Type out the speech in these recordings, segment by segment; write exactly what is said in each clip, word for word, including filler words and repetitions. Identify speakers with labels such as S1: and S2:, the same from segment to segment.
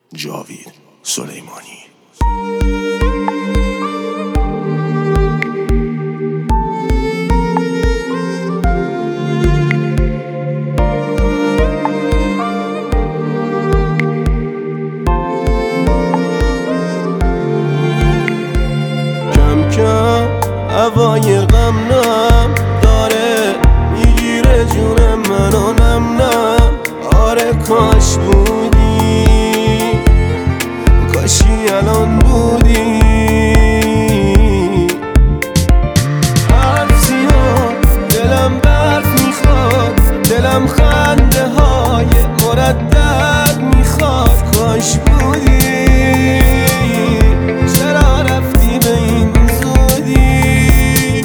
S1: جاوید سلیمانی.
S2: کم کم هوای غم نم داره میگیره جون منو نم نم. آره کاش بودی، کاشی الان بودی. حرف زیاد دلم برف میخواد، دلم خنده های مردد میخواد. کاش بودی، چرا رفتی به این زودی؟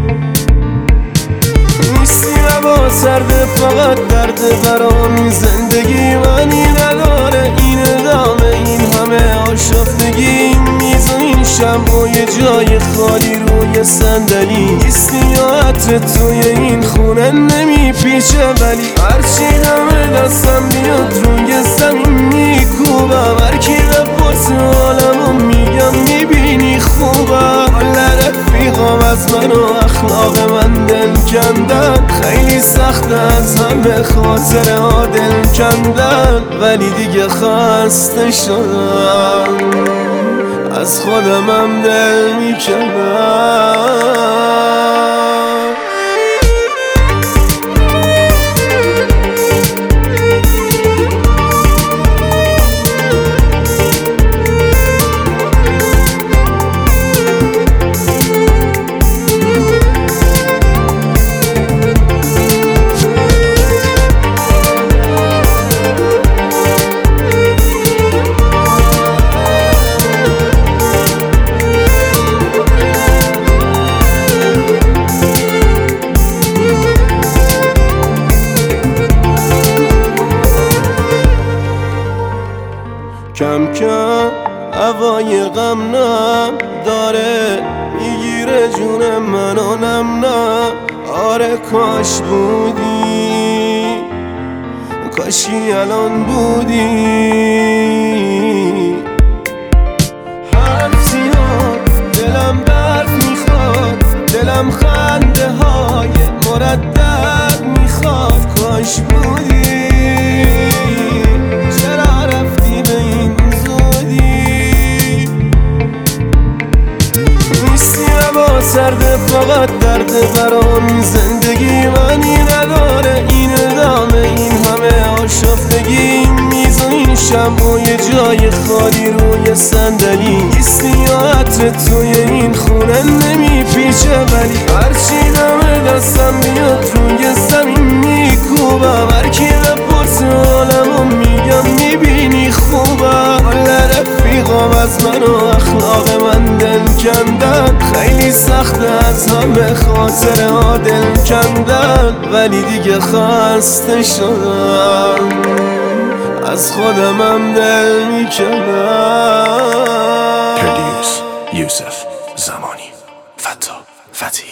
S2: نیستی هوا سرده، فقط درد برام. زندگی معنی نداره این ادامه، این همه آشفتگی. میز و این شمع و یه جای خالی روی صندلی. نیستی یا عطر توی این خونه نمیپیچه، ولی هرچی همه دستم بیاد روی زمین میکوبم. هرکی بپرسه حالمو میگم میبینی خوبم. حال رفیقام از من و اخلاق من دل کندن. خیلی سخت از همه خاطره ها دل کندن، ولی دیگه خسته شدم، از خودمم دل میکندم. کم کم هوای غم نم داره میگیره جون منو نم نم. آره کاش بودی، کاشی الان بودی. حرف زیاد دلم برف میخواد، دلم خنده های مردد میخواد. کاش بودی، چرا رفتی به این زودی؟ نیستی هوا سرده، فقط درد برام. زندگی معنی نداره این ادامه، این همه آشفتگی. میز و این شمع و یه جای خالی روی صندلی. نیستی یا عطر توی این خونه نمیپیچه، ولی هرچی همه دستم بیاد روی زمین میکوبم. هرکی بپرسه حالمو میگم میبینی خوبم. حال رفیقام از من و اخلاق من دل کندن. خیلی سخت از همه خاطره ها دل کندن، ولی دیگه خسته شدم، از خودمم دل میکندم.
S1: پردیوس یوسف زمانی. فتا فتی.